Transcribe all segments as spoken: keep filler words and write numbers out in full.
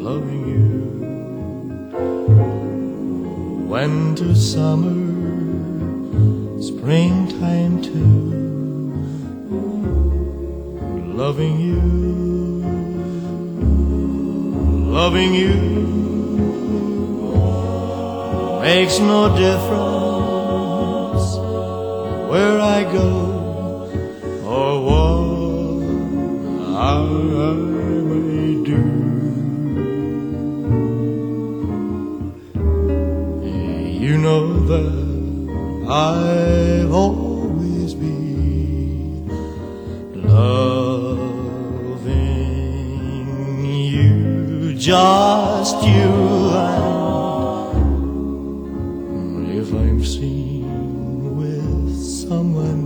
loving you. Winter, summer, springtime too, loving you, loving you makes no difference where I go or what I may do. You know that I've always been loving you, just you. And if I'm seen with someone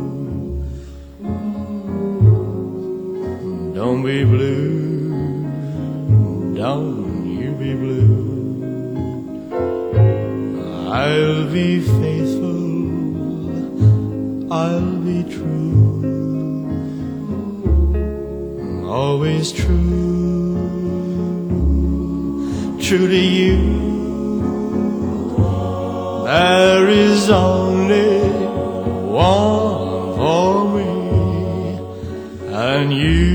new, don't be blue, don't you be blue. I'll be faithful, I'll be true, always true, true to you. There is only one for me, and you